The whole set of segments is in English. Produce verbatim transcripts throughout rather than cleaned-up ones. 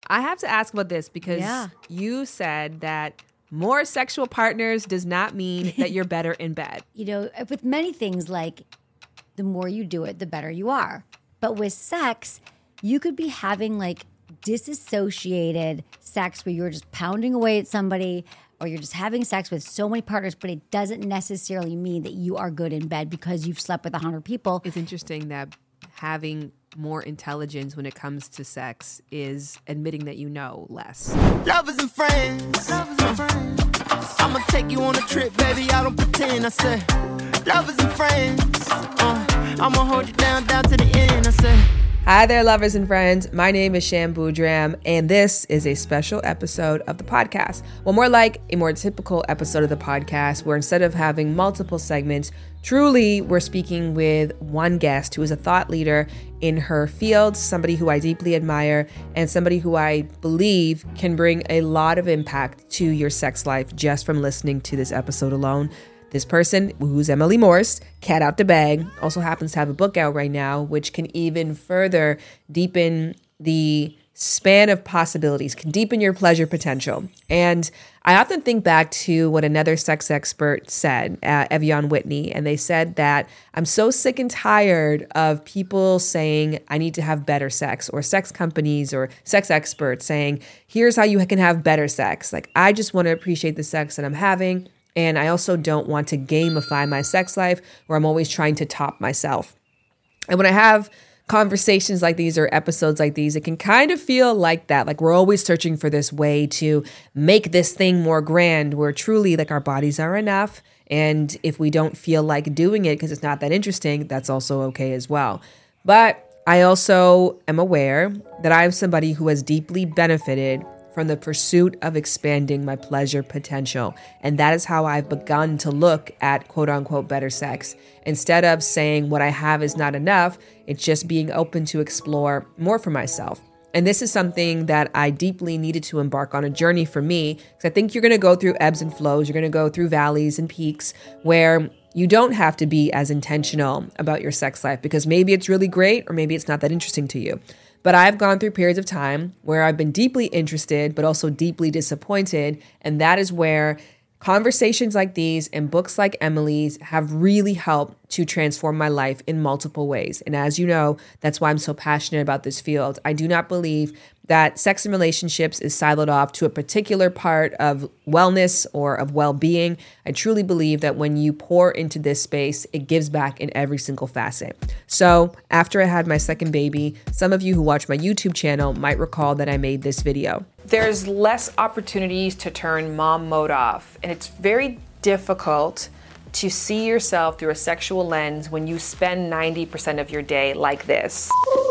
I have to ask about this because Yeah. you said that more sexual partners does not mean that you're better in bed. You know, with many things, like the more you do it, the better you are. But with sex, you could be having like disassociated sex where you're just pounding away at somebody, or you're just having sex with so many partners, but it doesn't necessarily mean that you are good in bed because you've slept with a hundred people. It's interesting that having more intelligence when it comes to sex is admitting that you know less. Lovers and friends, lovers and friends. I'ma take you on a trip, baby, I don't pretend. I say, lovers and friends. Uh, I'ma hold you down, down to the end. I say. Hi there, lovers and friends. My name is Sham Boudram, and this is a special episode of the podcast. Well, more like a more typical episode of the podcast, where instead of having multiple segments, truly we're speaking with one guest who is a thought leader in her field, somebody who I deeply admire, and somebody who I believe can bring a lot of impact to your sex life just from listening to this episode alone. This person, who's Emily Morse, cat out the bag, also happens to have a book out right now, which can even further deepen the span of possibilities, can deepen your pleasure potential. And I often think back to what another sex expert said, uh, Evian Whitney, and they said that I'm so sick and tired of people saying I need to have better sex, or sex companies or sex experts saying, here's how you can have better sex. Like, I just want to appreciate the sex that I'm having. And I also don't want to gamify my sex life where I'm always trying to top myself. And when I have conversations like these or episodes like these, it can kind of feel like that. Like we're always searching for this way to make this thing more grand, where truly like our bodies are enough. And if we don't feel like doing it because it's not that interesting, that's also okay as well. But I also am aware that I'm somebody who has deeply benefited from the pursuit of expanding my pleasure potential. And that is how I've begun to look at quote unquote better sex. Instead of saying what I have is not enough, it's just being open to explore more for myself. And this is something that I deeply needed to embark on a journey for me, because I think you're going to go through ebbs and flows. You're going to go through valleys and peaks where you don't have to be as intentional about your sex life, because maybe it's really great or maybe it's not that interesting to you. But I've gone through periods of time where I've been deeply interested, but also deeply disappointed. And that is where conversations like these and books like Emily's have really helped to transform my life in multiple ways. And as you know, that's why I'm so passionate about this field. I do not believe that sex and relationships is siloed off to a particular part of wellness or of well-being. I truly believe that when you pour into this space, it gives back in every single facet. So after I had my second baby, some of you who watch my YouTube channel might recall that I made this video. There's less opportunities to turn mom mode off, and it's very difficult to see yourself through a sexual lens when you spend ninety percent of your day like this.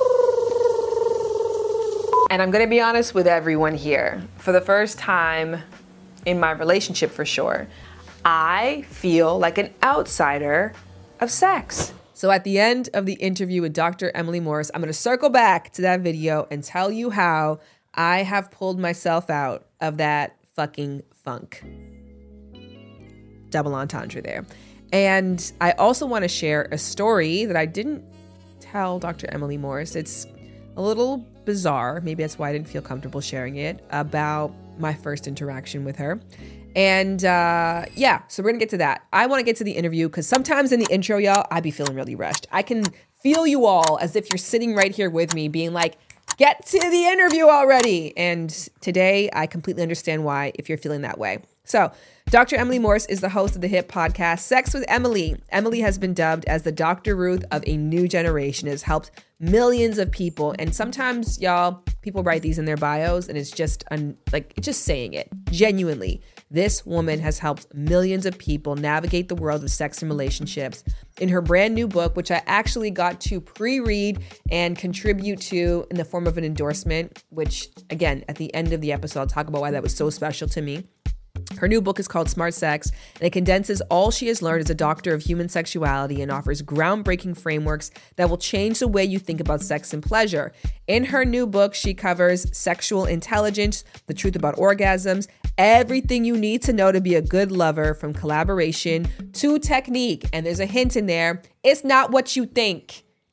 And I'm gonna be honest with everyone here. For the first time in my relationship, for sure, I feel like an outsider of sex. So at the end of the interview with Doctor Emily Morse, I'm gonna circle back to that video and tell you how I have pulled myself out of that fucking funk. Double entendre there. And I also want to share a story that I didn't tell Doctor Emily Morse. It's a little bizarre. Maybe that's why I didn't feel comfortable sharing it, about my first interaction with her. And uh, yeah, so we're going to get to that. I want to get to the interview because sometimes in the intro, y'all, I be feeling really rushed. I can feel you all as if you're sitting right here with me being like, get to the interview already. And today I completely understand why if you're feeling that way. So Doctor Emily Morse is the host of the hit podcast, Sex with Emily. Emily has been dubbed as the Doctor Ruth of a new generation, has helped millions of people. And sometimes, y'all, people write these in their bios and it's just un- like, it's just saying it. Genuinely, this woman has helped millions of people navigate the world of sex and relationships. In her brand new book, which I actually got to pre-read and contribute to in the form of an endorsement, which again, at the end of the episode, I'll talk about why that was so special to me. Her new book is called Smart Sex, and it condenses all she has learned as a doctor of human sexuality and offers groundbreaking frameworks that will change the way you think about sex and pleasure. In her new book, she covers sexual intelligence, the truth about orgasms, everything you need to know to be a good lover, from collaboration to technique. And there's a hint in there. It's not what you think.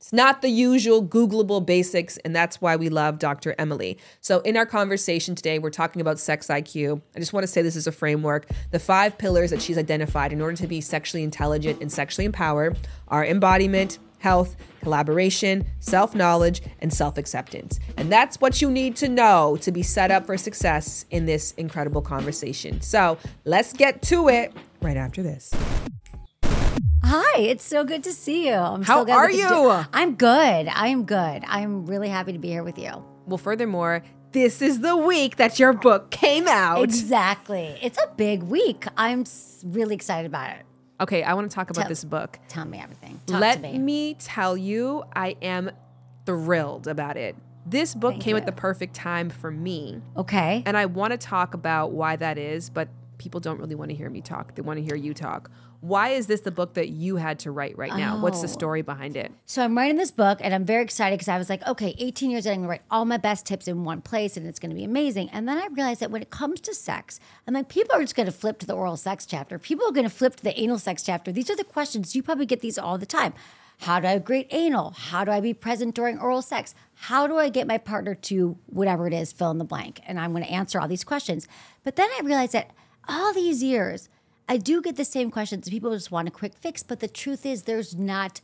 It's not the usual Googleable basics, and that's why we love Doctor Emily. So in our conversation today, we're talking about sex I Q. I just want to say this is a framework. The five pillars that she's identified in order to be sexually intelligent and sexually empowered are embodiment, health, collaboration, self-knowledge, and self-acceptance. And that's what you need to know to be set up for success in this incredible conversation. So let's get to it right after this. Hi, it's so good to see you. I'm How so glad are we could you? do- I'm good. I'm good. I'm really happy to be here with you. Well, furthermore, this is the week that your book came out. Exactly. It's a big week. I'm s- really excited about it. Okay, I want to talk about Tell- this book. Tell me everything. Talk Let to me. me tell you, I am thrilled about it. This book Thank came you. at the perfect time for me. Okay. And I want to talk about why that is, but people don't really want to hear me talk. They want to hear you talk. Why is this the book that you had to write right now? What's the Oh. story behind it? So I'm writing this book and I'm very excited because I was like, okay, eighteen years in, I'm gonna write all my best tips in one place and it's gonna be amazing. And then I realized that when it comes to sex, I'm like, people are just gonna flip to the oral sex chapter. People are gonna flip to the anal sex chapter. These are the questions. You probably get these all the time. How do I have great anal? How do I be present during oral sex? How do I get my partner to whatever it is, fill in the blank? And I'm gonna answer all these questions. But then I realized that all these years, I do get the same questions. People just want a quick fix, but the truth is there's not,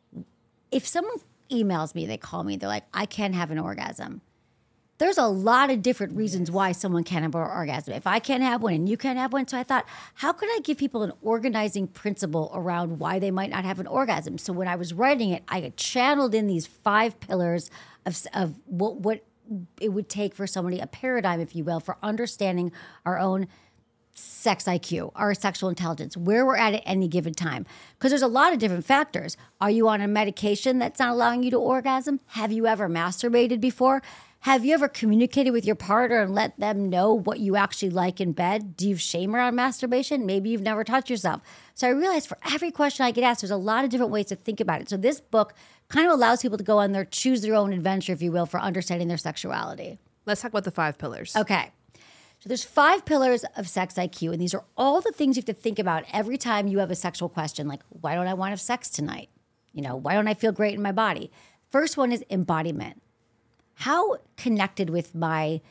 if someone emails me, they call me, they're like, I can't have an orgasm. There's a lot of different reasons why someone can't have an orgasm. If I can't have one and you can't have one. So I thought, how could I give people an organizing principle around why they might not have an orgasm? So when I was writing it, I had channeled in these five pillars of, of what, what it would take for somebody, a paradigm, if you will, for understanding our own sex I Q, our sexual intelligence, where we're at at any given time. Because there's a lot of different factors. Are you on a medication that's not allowing you to orgasm? Have you ever masturbated before? Have you ever communicated with your partner and let them know what you actually like in bed? Do you have shame around masturbation? Maybe you've never touched yourself. So I realized for every question I get asked, there's a lot of different ways to think about it. So this book kind of allows people to go on their, choose their own adventure, if you will, for understanding their sexuality. Let's talk about the five pillars. Okay. So there's five pillars of sex I Q, and these are all the things you have to think about every time you have a sexual question, like, why don't I want to have sex tonight? You know, why don't I feel great in my body? First one is embodiment. How connected with my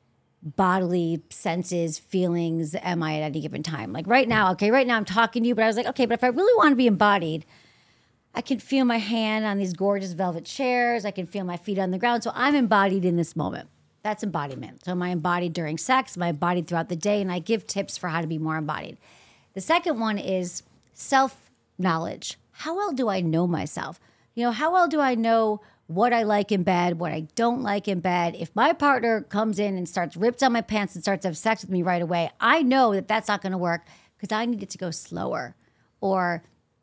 bodily senses, feelings am I at any given time? Like right now, okay, right now I'm talking to you, but I was like, okay, but if I really want to be embodied, I can feel my hand on these gorgeous velvet chairs. I can feel my feet on the ground. So I'm embodied in this moment. That's embodiment. So am I embodied during sex? Am I embodied throughout the day? And I give tips for how to be more embodied. The second one is self-knowledge. How well do I know myself? You know, how well do I know what I like in bed, what I don't like in bed? If my partner comes in and starts rips on my pants and starts to have sex with me right away, I know that that's not going to work because I need it to go slower. Or,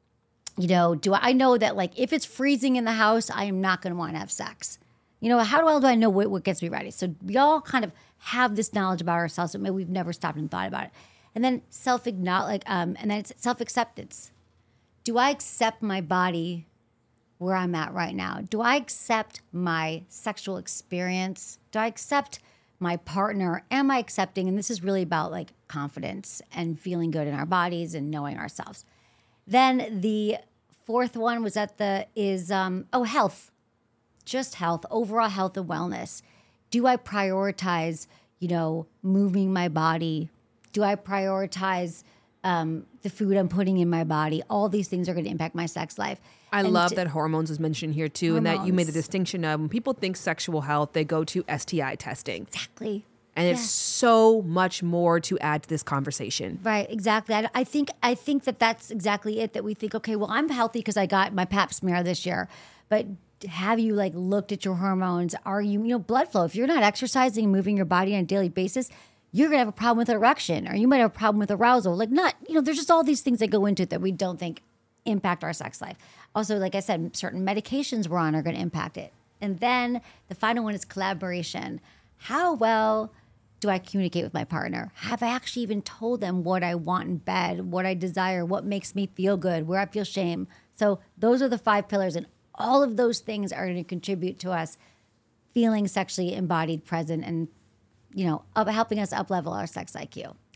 you know, do I, I know that like if it's freezing in the house, I am not going to want to have sex. You know, how well do I know what, what gets me ready? So we all kind of have this knowledge about ourselves, but maybe we've never stopped and thought about it. And then self-acknowledge, like, um, and then it's self-acceptance. Do I accept my body where I'm at right now? Do I accept my sexual experience? Do I accept my partner? Am I accepting? And this is really about like confidence and feeling good in our bodies and knowing ourselves. Then the fourth one was at the is um, oh health. Just health, overall health and wellness. Do I prioritize, you know, moving my body? Do I prioritize um, the food I'm putting in my body? All these things are going to impact my sex life. I And love to- that hormones is mentioned here too, and that you made the Hormones. distinction of when people think sexual health, they go to S T I testing. Exactly. And it's Yes. so much more to add to this conversation. Right, exactly. I, I think I think that that's exactly it. That we think, okay, well, I'm healthy because I got my Pap smear this year, but have you like looked at your hormones? Are you, you know, blood flow? If you're not exercising and moving your body on a daily basis, you're gonna have a problem with erection, or you might have a problem with arousal. Like, not, you know, there's just all these things that go into it that we don't think impact our sex life. Also, like I said, certain medications we're on are going to impact it. And then the final one is collaboration. How well do I communicate with my partner? Have I actually even told them what I want in bed, what I desire, what makes me feel good, where I feel shame? So those are the five pillars, and all of those things are going to contribute to us feeling sexually embodied, present, and, you know, up, helping us up level our sex I Q.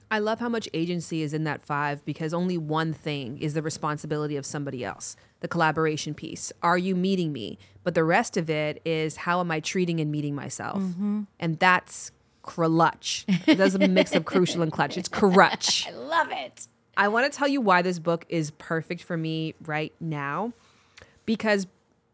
I love how much agency is in that five because only one thing is the responsibility of somebody else, the collaboration piece. Are you meeting me? But the rest of it is how am I treating and meeting myself? Mm-hmm. And that's crutch. That's a mix of crucial and clutch. It's crutch. I love it. I want to tell you why this book is perfect for me right now. Because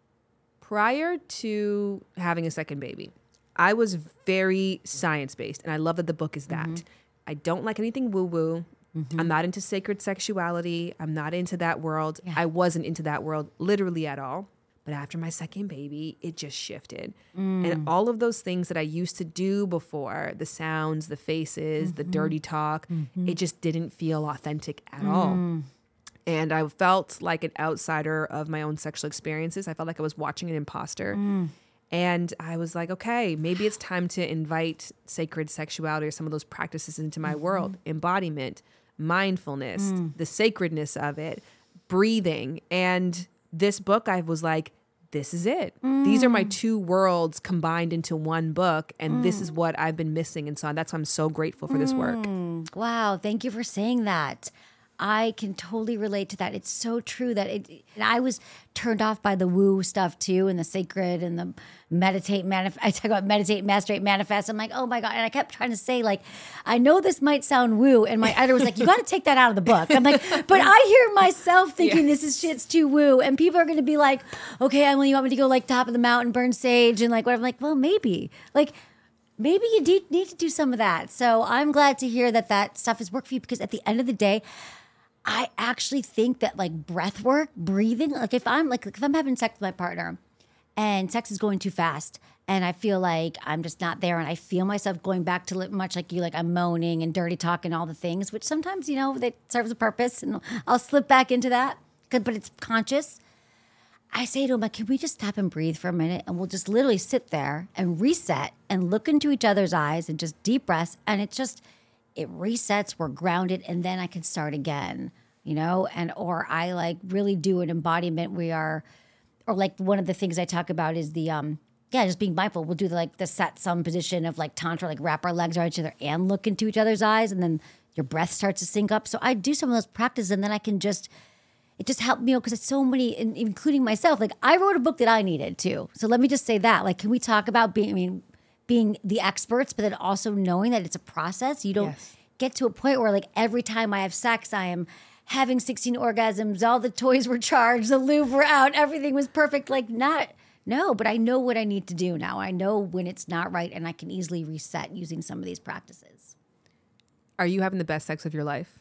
prior to having a second baby, I was very science-based. And I love that the book is that. Mm-hmm. I don't like anything woo-woo. Mm-hmm. I'm not into sacred sexuality. I'm not into that world. Yeah. I wasn't into that world literally at all. But after my second baby, it just shifted. Mm. And all of those things that I used to do before, the sounds, the faces, mm-hmm. the dirty talk, mm-hmm. it just didn't feel authentic at mm. all. And I felt like an outsider of my own sexual experiences. I felt like I was watching an imposter. Mm. And I was like, okay, maybe it's time to invite sacred sexuality or some of those practices into my mm-hmm. world. Embodiment, mindfulness, mm. the sacredness of it, breathing. And this book, I was like, this is it. Mm. These are my two worlds combined into one book. And mm. this is what I've been missing. And so that's why I'm so grateful for mm. this work. Wow. Thank you for saying that. I can totally relate to that. It's so true that it, and I was turned off by the woo stuff too, and the sacred and the meditate, manif- I talk about meditate, masturbate, manifest. I'm like, oh my God. And I kept trying to say like, I know this might sound woo. And my editor was like, you got to take that out of the book. I'm like, but I hear myself thinking yes. this is shit's too woo. And people are going to be like, okay, Emily, you want me to go like top of the mountain, burn sage and like whatever. I'm like, well, maybe like, maybe you de- need to do some of that. So I'm glad to hear that that stuff has worked for you because at the end of the day, I actually think that like breath work, breathing, like if I'm like if I'm having sex with my partner and sex is going too fast and I feel like I'm just not there and I feel myself going back to much like you, like I'm moaning and dirty talking all the things, which sometimes, you know, that serves a purpose and I'll slip back into that, but it's conscious. I say to him, like, can we just stop and breathe for a minute and we'll just literally sit there and reset and look into each other's eyes and just deep breaths and it's just, it resets, we're grounded, and then I can start again, you know? And, or I like really do an embodiment. We are, or like one of the things I talk about is the, um, yeah, just being mindful. We'll do the, like the set some position of like tantra, like wrap our legs around each other and look into each other's eyes. And then your breath starts to sync up. So I do some of those practices and then I can just, it just helped me, because it's so many, including myself. Like I wrote a book that I needed too. So let me just say that, like, can we talk about being, I mean, being the experts, but then also knowing that it's a process. You don't yes. get to a point where like every time I have sex, I am having sixteen orgasms, all the toys were charged, the lube were out, everything was perfect. Like not, no, but I know what I need to do now. I know when it's not right and I can easily reset using some of these practices. Are you having the best sex of your life?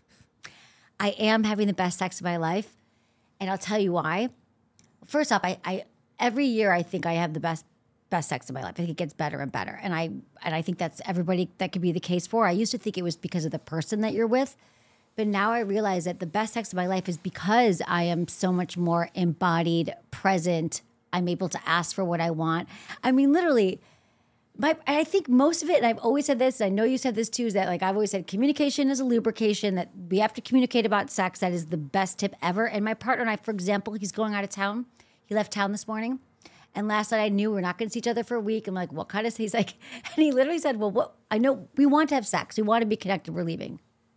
I am having the best sex of my life. And I'll tell you why. First off, I, I every year I think I have the best best sex of my life. I think it gets better and better. And I and I think that's everybody that could be the case for. I used to think it was because of the person that you're with. But now I realize that the best sex of my life is because I am so much more embodied, present. I'm able to ask for what I want. I mean, literally, my I think most of it, and I've always said this, and I know you said this too, is that like I've always said communication is a lubrication, that we have to communicate about sex. That is the best tip ever. And my partner and I, for example, he's going out of town. He left town this morning. And last night I knew we're not going to see each other for a week. I'm like, what kind of, he's like, and he literally said, well, what, I know we want to have sex. We want to be connected. We're leaving.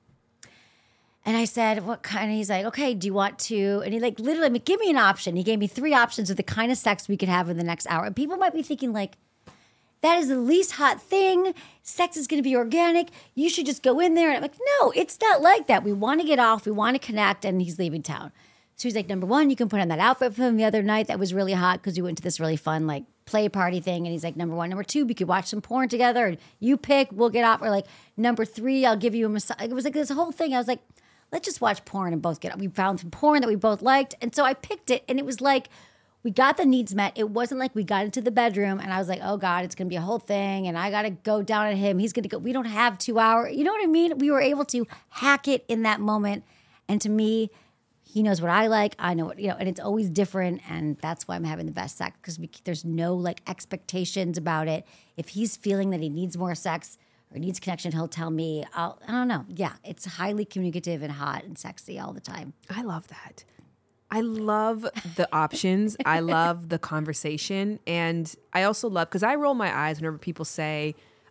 And I said, what kind? And he's like, okay, do you want to, and he like literally, I mean, give me an option. He gave me three options of the kind of sex we could have in the next hour. And people might be thinking like, that is the least hot thing. Sex is going to be organic. You should just go in there. And I'm like, no, it's not like that. We want to get off. We want to connect. And he's leaving town. So he's like, number one, you can put on that outfit for him the other night that was really hot because we went to this really fun like play party thing. And he's like, number one. Number two, we could watch some porn together. And you pick, we'll get off. Or like, number three, I'll give you a massage. It was like this whole thing. I was like, let's just watch porn and both get up. We found some porn that we both liked. And so I picked it. And it was like, we got the needs met. It wasn't like we got into the bedroom and I was like, oh God, it's going to be a whole thing. And I got to go down at him. He's going to go. We don't have two hours. You know what I mean? We were able to hack it in that moment. And to me, he knows what I like. I know what, you know, and it's always different. And that's why I'm having the best sex, because there's no like expectations about it. If he's feeling that he needs more sex or needs connection, he'll tell me. I'll, I don't know. Yeah, it's highly communicative and hot and sexy all the time. I love that. I love the options. I love the conversation. And I also love, because I roll my eyes whenever people say,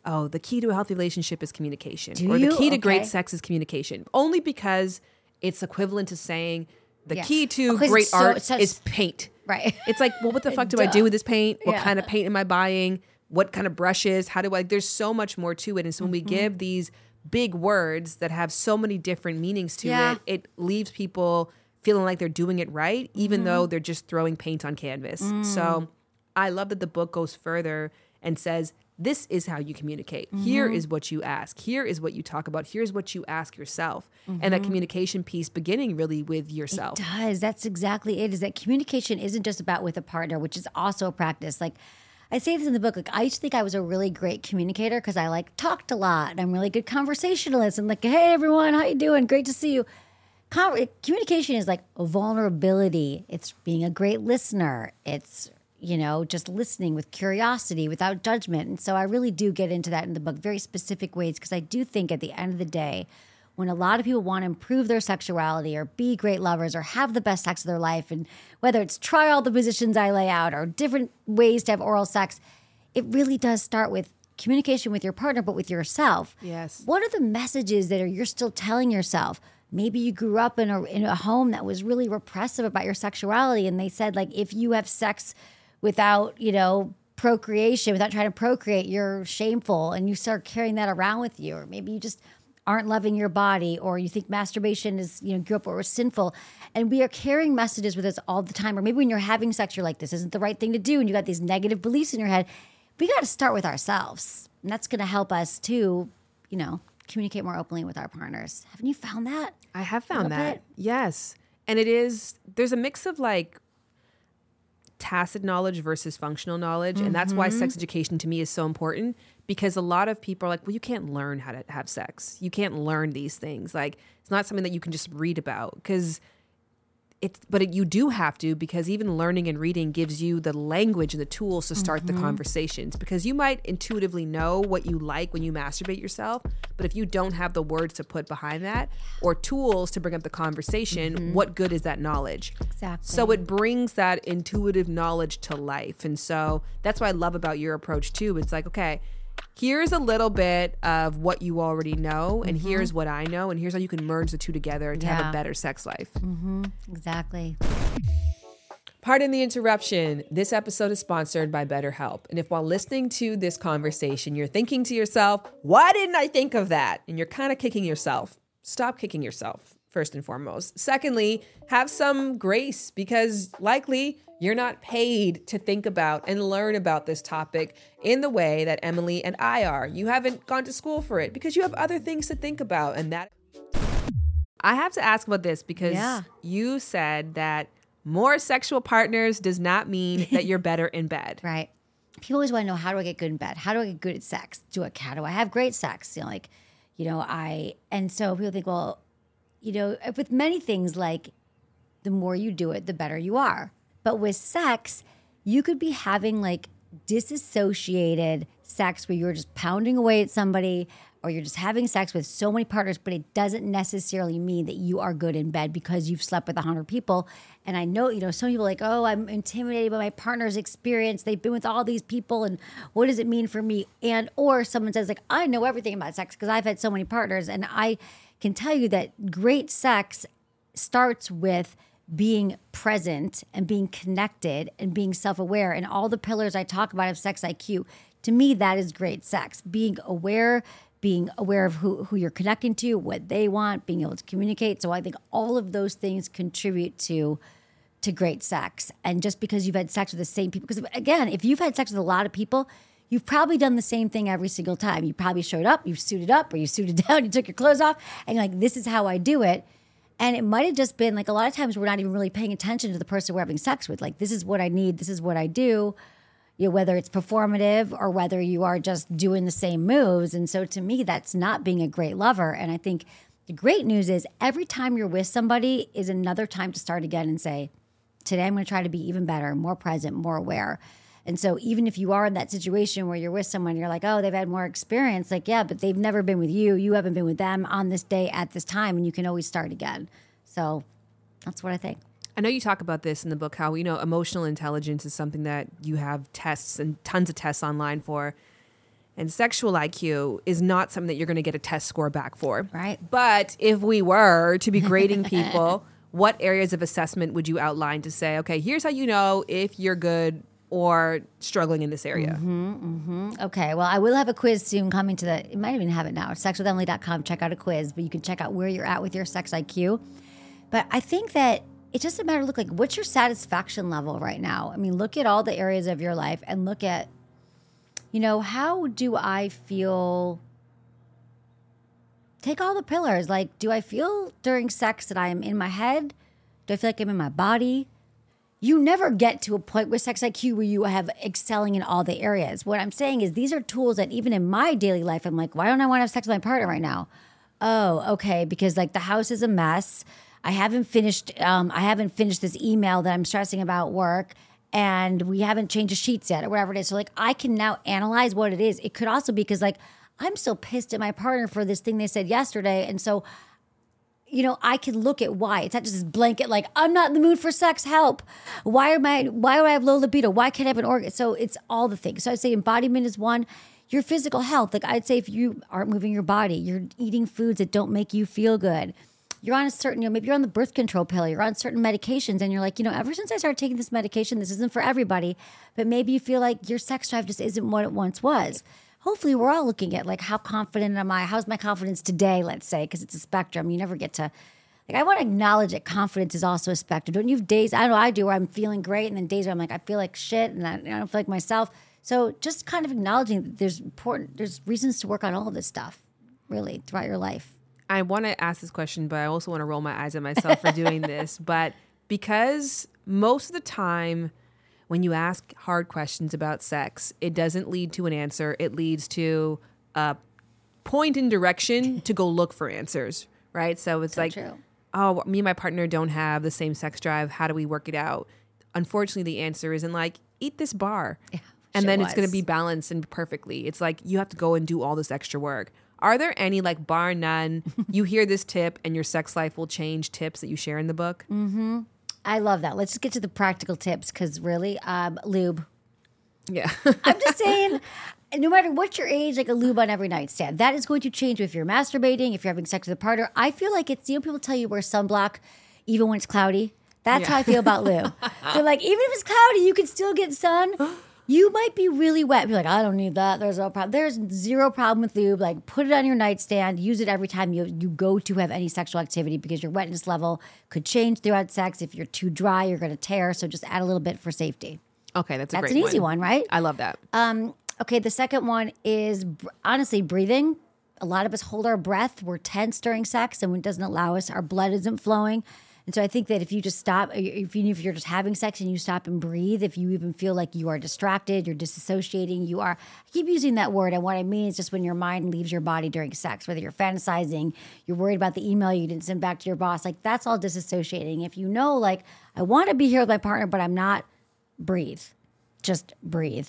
oh, the key to a healthy relationship is communication. Do or you? the key to Okay. great sex is communication. Only because it's equivalent to saying the Yeah. key to Oh, 'cause great it's so- art it's such- is paint. Right. It's like, well, what the fuck do I Duh. do with this paint? What Yeah. kind of paint am I buying? What kind of brushes? How do I, there's so much more to it. And so when we Mm-hmm. give these big words that have so many different meanings to Yeah. it, it leaves people feeling like they're doing it right, even Mm-hmm. though they're just throwing paint on canvas. Mm. So I love that the book goes further and says, this is how you communicate. Here Mm-hmm. is what you ask. Here is what you talk about. Here's what you ask yourself. And Mm-hmm. that communication piece beginning really with yourself. Does. That's exactly it. Is that communication isn't just about with a partner, which is also a practice. Like I say this in the book, like I used to think I was a really great communicator because I like talked a lot and I'm really good conversationalist and like, hey everyone, how you doing? Great to see you. Con- communication is like a vulnerability. It's being a great listener. It's, you know, just listening with curiosity, without judgment. And so I really do get into that in the book, very specific ways, because I do think at the end of the day, when a lot of people want to improve their sexuality or be great lovers or have the best sex of their life, and whether it's try all the positions I lay out or different ways to have oral sex, it really does start with communication with your partner, but with yourself. Yes. What are the messages that are you're still telling yourself? Maybe you grew up in a in a home that was really repressive about your sexuality, and they said like if you have sex without, you know, procreation, without trying to procreate, you're shameful, and you start carrying that around with you. Or maybe you just aren't loving your body, or you think masturbation is, you know, grew up or was sinful. And we are carrying messages with us all the time. Or maybe when you're having sex, you're like, this isn't the right thing to do. And you got these negative beliefs in your head. We got to start with ourselves. And that's going to help us to, you know, communicate more openly with our partners. Haven't you found that? I have found little that. bit? Yes. And it is, there's a mix of like tacit knowledge versus functional knowledge. And that's why sex education to me is so important, because a lot of people are like, well, you can't learn how to have sex. You can't learn these things. Like, it's not something that you can just read about, because it's, but it, you do have to, because even learning and reading gives you the language and the tools to start Mm-hmm. the conversations, because you might intuitively know what you like when you masturbate yourself, but if you don't have the words to put behind that or tools to bring up the conversation, what good is that knowledge? Exactly. So it brings that intuitive knowledge to life. And so that's what I love about your approach too. It's like, okay, here's a little bit of what you already know, and here's what I know, and here's how you can merge the two together to have Yeah. a better sex life. Exactly. Pardon the interruption. This episode is sponsored by BetterHelp. And if while listening to this conversation, you're thinking to yourself, why didn't I think of that? And you're kind of kicking yourself, stop kicking yourself, first and foremost. Secondly, have some grace, because likely you're not paid to think about and learn about this topic in the way that Emily and I are. You haven't gone to school for it because you have other things to think about. And that I have to ask about this, because Yeah. you said that more sexual partners does not mean that you're better in bed. Right. People always want to know, how do I get good in bed? How do I get good at sex? Do I, how do I have great sex? You know, like, you know, I, and so people think, well, you know, with many things, like the more you do it, the better you are. But with sex, you could be having like disassociated sex where you're just pounding away at somebody, or you're just having sex with so many partners, but it doesn't necessarily mean that you are good in bed because you've slept with a hundred people. And I know, you know, some people are like, oh, I'm intimidated by my partner's experience. They've been with all these people, and what does it mean for me? And, or someone says like, I know everything about sex because I've had so many partners. And I can tell you that great sex starts with being present and being connected and being self-aware, and all the pillars I talk about of sex I Q. To me, that is great sex. Being aware, being aware of who, who you're connecting to, what they want, being able to communicate. So I think all of those things contribute to to great sex. And just because you've had sex with the same people, because again, if you've had sex with a lot of people, you've probably done the same thing every single time. You probably showed up, you suited up, or you suited down, you took your clothes off, and you're like, this is how I do it. And it might have just been like, a lot of times we're not even really paying attention to the person we're having sex with. Like, this is what I need, this is what I do. You know, whether it's performative or whether you are just doing the same moves. And so to me, that's not being a great lover. And I think the great news is every time you're with somebody is another time to start again and say, today I'm going to try to be even better, more present, more aware. And so even if you are in that situation where you're with someone, you're like, oh, they've had more experience. Like, yeah, but they've never been with you. You haven't been with them on this day at this time, and you can always start again. So that's what I think. I know you talk about this in the book, how, you know, emotional intelligence is something that you have tests and tons of tests online for. and sexual I Q is not something that you're going to get a test score back for. Right. But if we were to be grading people, what areas of assessment would you outline to say, okay, here's how you know if you're good or struggling in this area? Mm-hmm, mm-hmm. Okay, well, I will have a quiz soon coming to the, you might even have it now, sex with emily dot com. Check out a quiz, but you can check out where you're at with your sex I Q. But I think that it doesn't matter, look like, what's your satisfaction level right now? I mean, look at all the areas of your life and look at, you know, how do I feel? Take all the pillars. Like, do I feel during sex that I am in my head? Do I feel like I'm in my body? You never get to a point with sex I Q where you have excelling in all the areas. What I'm saying is these are tools that even in my daily life, I'm like, why don't I want to have sex with my partner right now? Oh, okay, because like the house is a mess. I haven't finished. Um, I haven't finished this email that I'm stressing about work, and we haven't changed the sheets yet, or whatever it is. So like, I can now analyze what it is. It could also be because like I'm still pissed at my partner for this thing they said yesterday, and so, you know, I can look at why. It's not just this blanket like I'm not in the mood for sex. Help! Why am I? Why do I have low libido? Why can't I have an organ? So it's all the things. So I'd say embodiment is one. Your physical health. Like I'd say if you aren't moving your body, you're eating foods that don't make you feel good. You're on a certain, you know, maybe you're on the birth control pill, you're on certain medications, and you're like, you know, ever since I started taking this medication, this isn't for everybody, but maybe you feel like your sex drive just isn't what it once was. Hopefully we're all looking at like, how confident am I? How's my confidence today, let's say, because it's a spectrum. You never get to, like, I want to acknowledge that confidence is also a spectrum. Don't you have days, I know I do, where I'm feeling great, and then days where I'm like, I feel like shit, and I, I don't feel like myself. So just kind of acknowledging that there's important, there's reasons to work on all of this stuff, really, throughout your life. I want to ask this question, but I also want to roll my eyes at myself for doing this. But because most of the time when you ask hard questions about sex, it doesn't lead to an answer. It leads to a point in direction to go look for answers, right? So it's so like, true. oh, me and my partner don't have the same sex drive. How do we work it out? Unfortunately, the answer isn't like, eat this bar. Yeah, and then it it's going to be balanced and perfectly. It's like, you have to go and do all this extra work. Are there any, like, bar none, you hear this tip and your sex life will change tips that you share in the book? Mm-hmm. I love that. Let's just get to the practical tips because really, um, lube. Yeah. I'm just saying, no matter what your age, like a lube on every nightstand. That is going to change if you're masturbating, if you're having sex with a partner. I feel like it's, you know, people tell you wear sunblock even when it's cloudy. That's yeah. how I feel about lube. They're like, even if it's cloudy, you can still get sun. You might be really wet. Be like, I don't need that. There's no problem. There's zero problem with lube. Like, put it on your nightstand. Use it every time you you go to have any sexual activity because your wetness level could change throughout sex. If you're too dry, you're going to tear. So just add a little bit for safety. Okay, that's a that's great an one. easy one, right? I love that. Um, okay, the second one is honestly breathing. A lot of us hold our breath. We're tense during sex, and when it doesn't allow us, our blood isn't flowing. And so I think that if you just stop, if, you, if you're just having sex and you stop and breathe, if you even feel like you are distracted, you're disassociating, you are, I keep using that word. And what I mean is just when your mind leaves your body during sex, whether you're fantasizing, you're worried about the email you didn't send back to your boss, like that's all disassociating. If you know, like, I want to be here with my partner, but I'm not, breathe. Just breathe.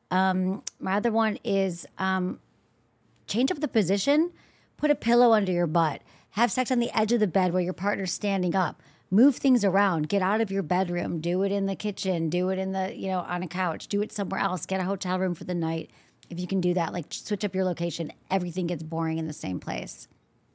Um, my other one is um, change up the position, put a pillow under your butt. Have sex on the edge of the bed where your partner's standing up. Move things around. Get out of your bedroom. Do it in the kitchen. Do it in the, you know, on a couch. Do it somewhere else. Get a hotel room for the night. If you can do that, like switch up your location. Everything gets boring in the same place.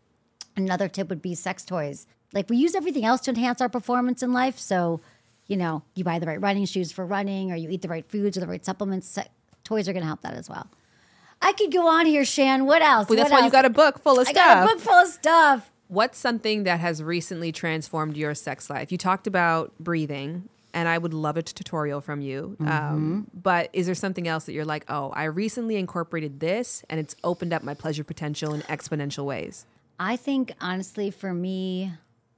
Another tip would be sex toys. Like we use everything else to enhance our performance in life. So, you know, you buy the right running shoes for running or you eat the right foods or the right supplements. Se- toys are going to help that as well. I could go on here, Shan. What else? Well, that's what why else? you got a book full of I stuff. I got a book full of stuff. What's something that has recently transformed your sex life? You talked about breathing, and I would love a tutorial from you. Mm-hmm. Um, but is there something else that you're like, oh, I recently incorporated this, and it's opened up my pleasure potential in exponential ways? I think, honestly, for me,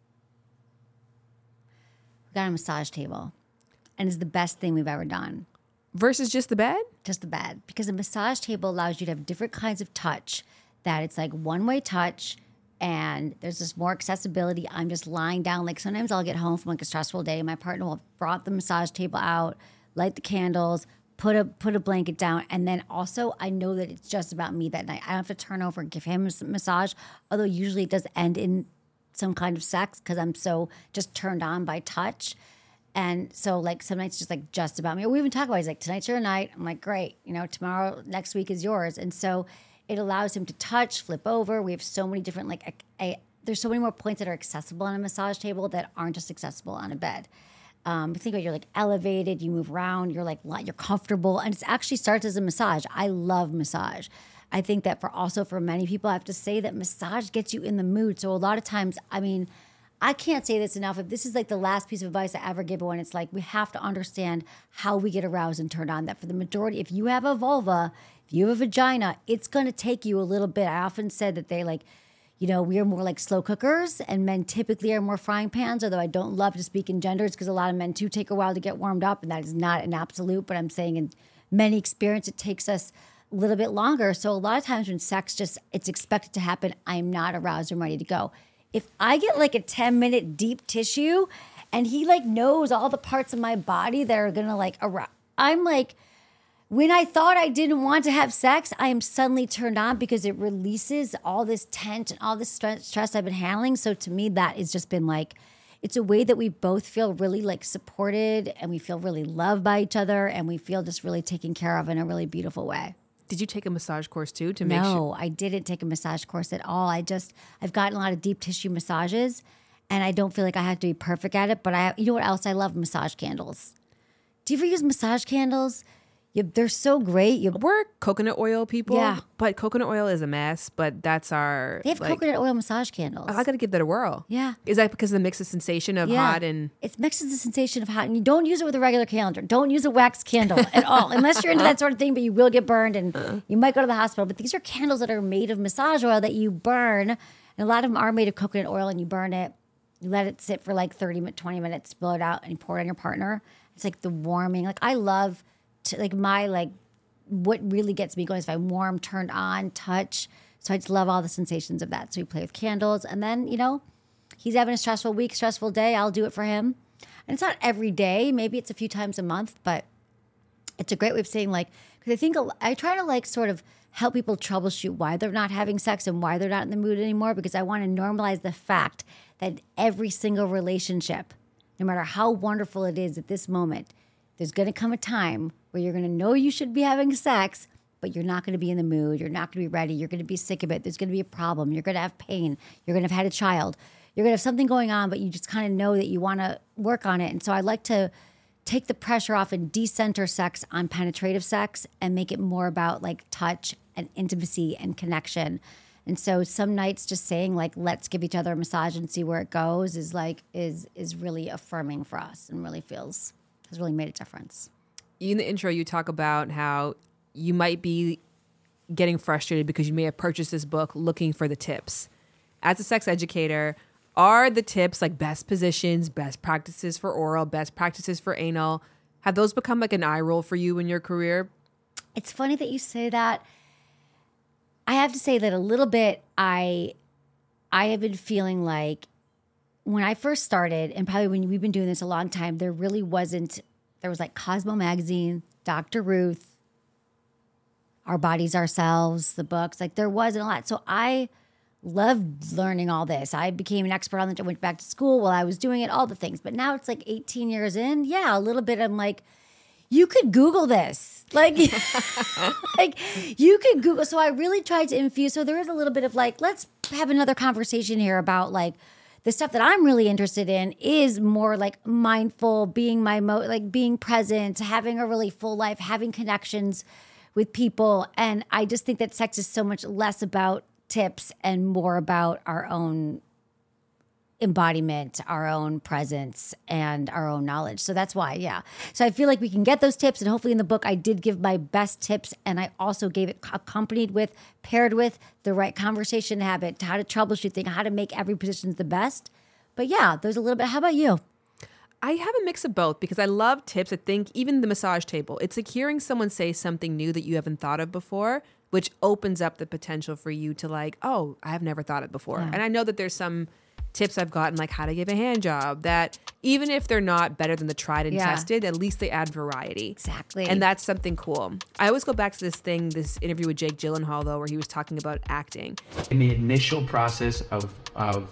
we got a massage table, and it's the best thing we've ever done. Versus just the bed? Just the bed. Because a massage table allows you to have different kinds of touch, that it's like one-way touch, and there's just more accessibility. I'm just lying down. Like sometimes I'll get home from like a stressful day, and my partner will have brought the massage table out, light the candles, put a put a blanket down, and then also I know that it's just about me that night. I don't have to turn over and give him a massage, although usually it does end in some kind of sex because I'm so just turned on by touch. And so like some nights just like just about me. Or we even talk about it. He's like, tonight's your night. I'm like, great. You know, tomorrow, next week is yours. And so it allows him to touch, flip over. We have so many different, like, a, a, there's so many more points that are accessible on a massage table that aren't just accessible on a bed. Um, think about it, you're like elevated, you move around, you're like, you're comfortable. And it actually starts as a massage. I love massage. I think that for also for many people, I have to say that massage gets you in the mood. So a lot of times, I mean, I can't say this enough. If this is like the last piece of advice I ever give one, it's like we have to understand how we get aroused and turned on. That for the majority, if you have a vulva, if you have a vagina, it's going to take you a little bit. I often said that they like, you know, we are more like slow cookers and men typically are more frying pans, although I don't love to speak in genders because a lot of men do take a while to get warmed up, and that is not an absolute, but I'm saying in many experience, it takes us a little bit longer. So a lot of times when sex just, it's expected to happen, I'm not aroused and ready to go. If I get like a ten minute deep tissue and he like knows all the parts of my body that are gonna like arouse, I'm like, when I thought I didn't want to have sex, I am suddenly turned on because it releases all this tension, all this stress I've been handling. So to me, that has just been like, it's a way that we both feel really like supported and we feel really loved by each other and we feel just really taken care of in a really beautiful way. Did you take a massage course too to make no, sure? No, I didn't take a massage course at all. I just, I've gotten a lot of deep tissue massages and I don't feel like I have to be perfect at it. But I, you know what else? I love massage candles. Do you ever use massage candles? You, they're so great. You, We're coconut oil people. Yeah. But coconut oil is a mess, but that's our... They have like, coconut oil massage candles. I got to give that a whirl. Yeah. Is that because of the mix of sensation of yeah. hot and... It mixes the sensation of hot. And you don't use it with a regular candle. Don't use a wax candle at all. Unless you're into that sort of thing, but you will get burned and uh-huh. you might go to the hospital. But these are candles that are made of massage oil that you burn. And a lot of them are made of coconut oil and you burn it. You let it sit for like thirty, twenty minutes, spill it out, and you pour it on your partner. It's like the warming. Like I love, to, like my like... what really gets me going is if I'm warm, turned on, touch. So I just love all the sensations of that. So we play with candles. And then, you know, he's having a stressful week, stressful day. I'll do it for him. And it's not every day. Maybe it's a few times a month. But it's a great way of saying, like, because I think I try to, like, sort of help people troubleshoot why they're not having sex and why they're not in the mood anymore. Because I want to normalize the fact that every single relationship, no matter how wonderful it is at this moment, there's going to come a time where you're going to know you should be having sex, but you're not going to be in the mood. You're not going to be ready. You're going to be sick of it. There's going to be a problem. You're going to have pain. You're going to have had a child. You're going to have something going on, but you just kind of know that you want to work on it. And so I like to take the pressure off and decenter sex on penetrative sex and make it more about like touch and intimacy and connection. And so some nights just saying like, let's give each other a massage and see where it goes is like, is, is really affirming for us and really feels, has really made a difference. In the intro, you talk about how you might be getting frustrated because you may have purchased this book looking for the tips. As a sex educator, are the tips like best positions, best practices for oral, best practices for anal? Have those become like an eye roll for you in your career? It's funny that you say that. I have to say that a little bit, I, I have been feeling like when I first started, and probably when we've been doing this a long time, there really wasn't... There was like Cosmo Magazine, Doctor Ruth, Our Bodies, Ourselves, the books. Like there wasn't a lot. So I loved learning all this. I became an expert on it. I went back to school while I was doing it, all the things. But now it's like eighteen years in. Yeah, a little bit. I'm like, you could Google this. Like, like you could Google. So I really tried to infuse. So there is a little bit of like, let's have another conversation here about like, the stuff that I'm really interested in is more like mindful, being my mo- like being present, having a really full life, having connections with people. And I just think that sex is so much less about tips and more about our own embodiment, our own presence, and our own knowledge. So that's why, yeah. So I feel like we can get those tips, and hopefully in the book I did give my best tips, and I also gave it accompanied with, paired with the right conversation habit, how to troubleshoot things, how to make every position the best. But yeah, there's a little bit. How about you? I have a mix of both because I love tips. I think even the massage table, it's like hearing someone say something new that you haven't thought of before, which opens up the potential for you to like, oh, I have never thought it before. Yeah. And I know that there's some tips I've gotten, like how to give a hand job, that even if they're not better than the tried and yeah. tested, at least they add variety. Exactly. And that's something cool. I always go back to this thing, this interview with Jake Gyllenhaal, though, where he was talking about acting. In the initial process of, of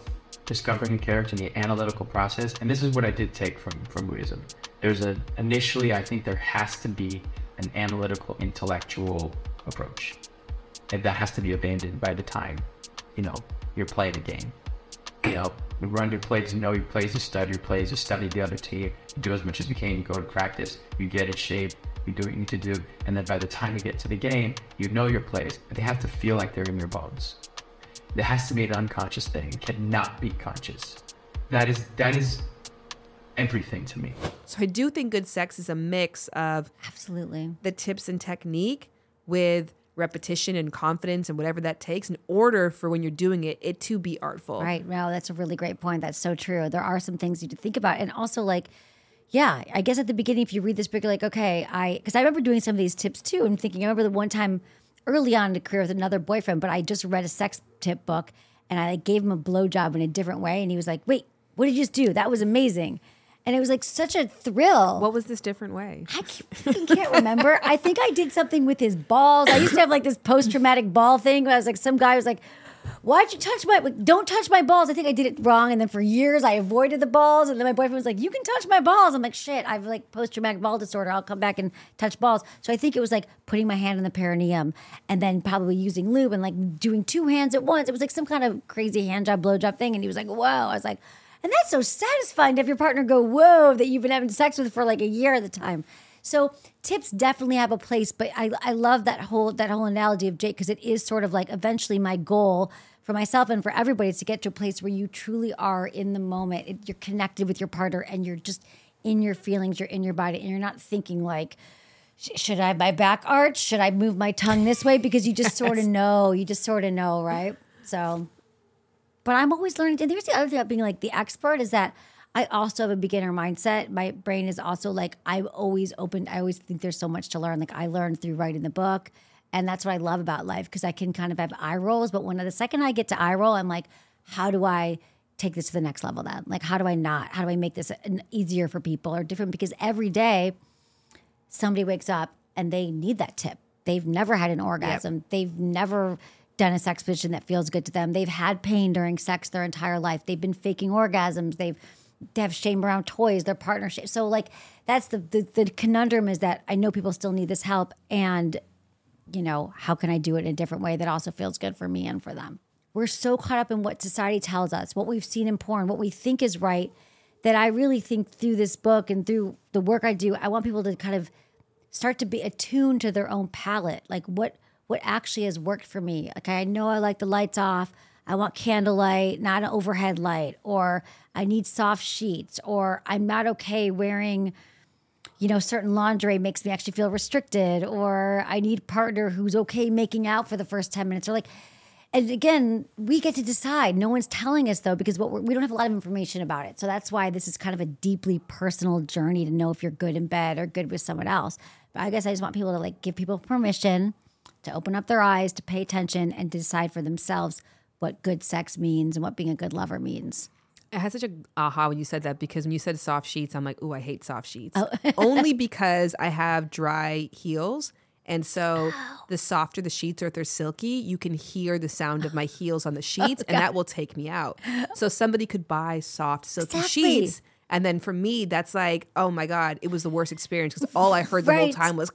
discovering a character in the analytical process, and this is what I did take from from Buddhism. There's a initially, I think there has to be an analytical, intellectual approach, and that has to be abandoned by the time, you know, you're playing a game. You know, you run your plays, you know your plays, you study your plays, you study the other team, you do as much as you can, you go to practice, you get in shape, you do what you need to do, and then by the time you get to the game, you know your plays, but they have to feel like they're in your bones. There has to be an unconscious thing. It cannot be conscious. That is that is everything to me. So I do think good sex is a mix of absolutely the tips and technique with repetition and confidence and whatever that takes in order for when you're doing it, it to be artful. Right. Well, that's a really great point. That's so true. There are some things you need to think about. And also like, yeah, I guess at the beginning, if you read this book, you're like, okay, I, because I remember doing some of these tips too and thinking, I remember the one time early on in the career with another boyfriend, but I just read a sex tip book and I like, gave him a blowjob in a different way. And he was like, wait, what did you just do? That was amazing. And it was like such a thrill. What was this different way? I can't, can't remember. I think I did something with his balls. I used to have like this post-traumatic ball thing where I was like, some guy was like, why'd you touch my, don't touch my balls. I think I did it wrong. And then for years I avoided the balls. And then my boyfriend was like, you can touch my balls. I'm like, shit, I have like post-traumatic ball disorder. I'll come back and touch balls. So I think it was like putting my hand in the perineum and then probably using lube and like doing two hands at once. It was like some kind of crazy hand job, blow job thing. And he was like, whoa. I was like, and that's so satisfying to have your partner go, whoa, that you've been having sex with for like a year at the time. So tips definitely have a place, but I, I love that whole that whole analogy of Jake because it is sort of like eventually my goal for myself and for everybody is to get to a place where you truly are in the moment. It, you're connected with your partner and you're just in your feelings, you're in your body, and you're not thinking like, should I have my back arch? Should I move my tongue this way? Because you just sort of know. You just sort of know, right? So... But I'm always learning. And here's the other thing about being like the expert is that I also have a beginner mindset. My brain is also like, I'm always open. I always think there's so much to learn. Like I learned through writing the book. And that's what I love about life because I can kind of have eye rolls. But when the second I get to eye roll, I'm like, how do I take this to the next level then? Like, how do I not? How do I make this easier for people or different? Because every day somebody wakes up and they need that tip. They've never had an orgasm. Yep. They've never... done a sex position that feels good to them. They've had pain during sex their entire life. They've been faking orgasms. They've they have shame around toys, their partner shame. So like that's the, the the conundrum is that I know people still need this help and you know, how can I do it in a different way that also feels good for me and for them? We're so caught up in what society tells us, what we've seen in porn, what we think is right, that I really think through this book and through the work I do, I want people to kind of start to be attuned to their own palate. Like what what actually has worked for me. Like I know I like the lights off. I want candlelight, not an overhead light, or I need soft sheets, or I'm not okay wearing, you know, certain lingerie makes me actually feel restricted, or I need a partner who's okay making out for the first ten minutes, or like, and again, we get to decide. No one's telling us though, because what we're, we don't have a lot of information about it. So that's why this is kind of a deeply personal journey to know if you're good in bed or good with someone else. But I guess I just want people to like give people permission to open up their eyes, to pay attention, and to decide for themselves what good sex means and what being a good lover means. I had such a aha when you said that because when you said soft sheets, I'm like, ooh, I hate soft sheets. Oh. Only because I have dry heels. And so oh. the softer the sheets or if they're silky, you can hear the sound of my heels on the sheets oh, and that will take me out. So somebody could buy soft, silky exactly. sheets. And then for me, that's like, oh my God, it was the worst experience because all I heard the right. whole time was...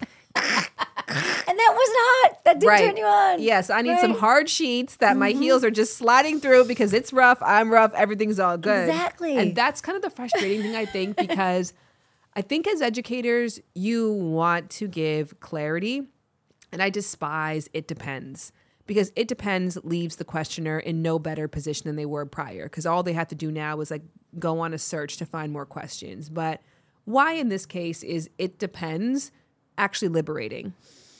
And that was not, that didn't right. turn you on. Yes, I need right. some hard sheets that mm-hmm. my heels are just sliding through because it's rough, I'm rough, everything's all good. Exactly. And that's kind of the frustrating thing, I think, because I think as educators, you want to give clarity, and I despise it depends. Because it depends leaves the questioner in no better position than they were prior because all they have to do now is like go on a search to find more questions. But why in this case is it depends actually liberating?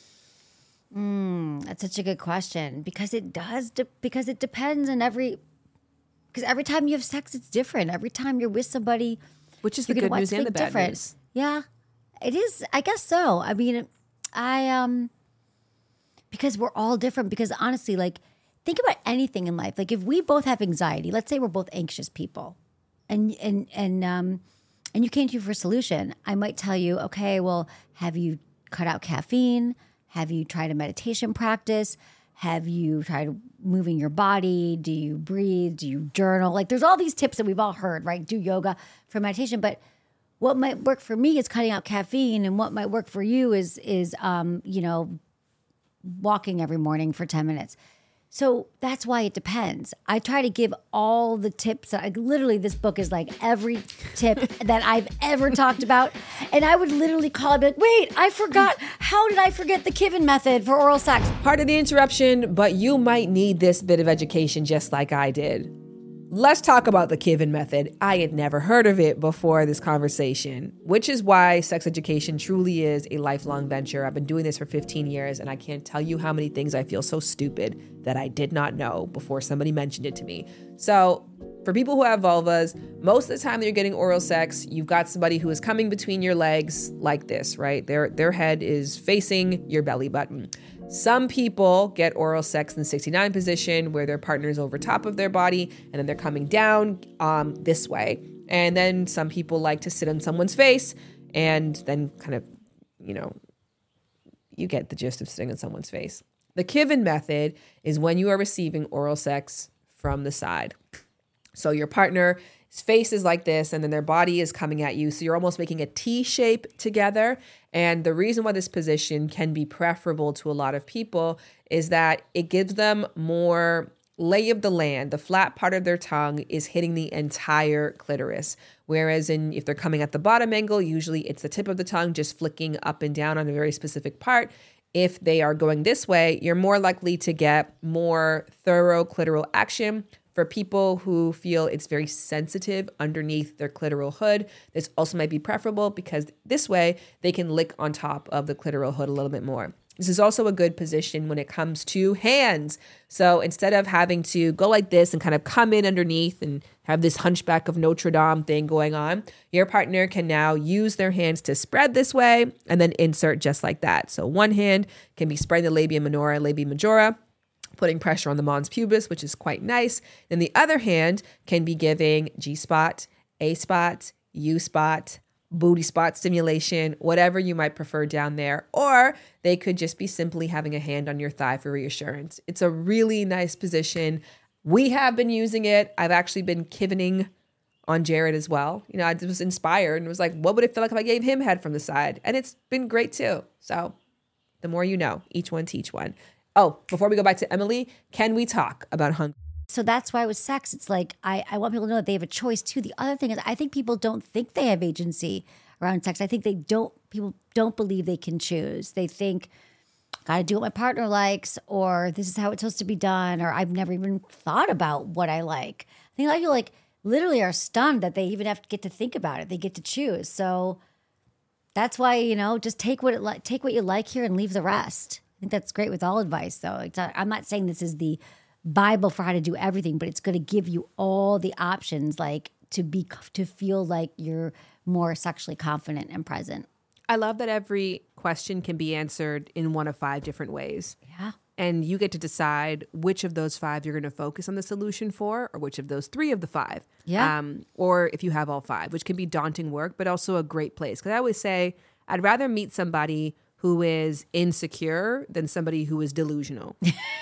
Mm, that's such a good question because it does, de- because it depends on every, because every time you have sex, it's different. Every time you're with somebody, which is the good news and the bad different. news. Yeah, it is. I guess so. I mean, I, um, because we're all different because honestly, like think about anything in life. Like if we both have anxiety, let's say we're both anxious people and, and, and, um, and you came to me for a solution, I might tell you, okay, well, have you cut out caffeine? Have you tried a meditation practice? Have you tried moving your body? Do you breathe? Do you journal? Like there's all these tips that we've all heard, right? Do yoga for meditation. But what might work for me is cutting out caffeine, and what might work for you is is um, you know, walking every morning for ten minutes. So that's why it depends. I try to give all the tips. That I, literally, this book is like every tip that I've ever talked about. And I would literally call it, be like, wait, I forgot. How did I forget the Kiven method for oral sex? Pardon the interruption, but you might need this bit of education just like I did. Let's talk about the Kiven method. I had never heard of it before this conversation, which is why sex education truly is a lifelong venture. I've been doing this for fifteen years, and I can't tell you how many things I feel so stupid that I did not know before somebody mentioned it to me. So for people who have vulvas, most of the time that you're getting oral sex, you've got somebody who is coming between your legs like this, right? Their, their head is facing your belly button. Some people get oral sex in the sixty-nine position where their partner is over top of their body and then they're coming down um, this way. And then some people like to sit on someone's face and then kind of, you know, you get the gist of sitting on someone's face. The Kiven method is when you are receiving oral sex from the side. So your partner's face is like this and then their body is coming at you. So you're almost making a T shape together. And the reason why this position can be preferable to a lot of people is that it gives them more lay of the land. The flat part of their tongue is hitting the entire clitoris. Whereas in if they're coming at the bottom angle, usually it's the tip of the tongue just flicking up and down on a very specific part. If they are going this way, you're more likely to get more thorough clitoral action. For people who feel it's very sensitive underneath their clitoral hood, this also might be preferable because this way they can lick on top of the clitoral hood a little bit more. This is also a good position when it comes to hands. So instead of having to go like this and kind of come in underneath and have this hunchback of Notre Dame thing going on, your partner can now use their hands to spread this way and then insert just like that. So one hand can be spreading the labia minora, labia majora, putting pressure on the mons pubis, which is quite nice. Then the other hand can be giving G-spot, A-spot, U-spot, booty spot stimulation, whatever you might prefer down there. Or they could just be simply having a hand on your thigh for reassurance. It's a really nice position. We have been using it. I've actually been kivening on Jared as well. You know, I was inspired and was like, what would it feel like if I gave him head from the side? And it's been great too. So the more you know, each one teach one. Oh, before we go back to Emily, can we talk about hunger? So that's why with sex, it's like, I, I want people to know that they have a choice too. The other thing is I think people don't think they have agency around sex. I think they don't, people don't believe they can choose. They think, gotta do what my partner likes, or this is how it's supposed to be done, or I've never even thought about what I like. I think a lot of people like literally are stunned that they even have to get to think about it. They get to choose. So that's why, you know, just take what it li- take what you like here and leave the rest. I think that's great with all advice, though. It's not, I'm not saying this is the Bible for how to do everything, but it's going to give you all the options, like to be to feel like you're more sexually confident and present. I love that every question can be answered in one of five different ways. Yeah. And you get to decide which of those five you're going to focus on the solution for, or which of those three of the five. Yeah. Um, or if you have all five, which can be daunting work, but also a great place. Because I always say, I'd rather meet somebody who is insecure than somebody who is delusional.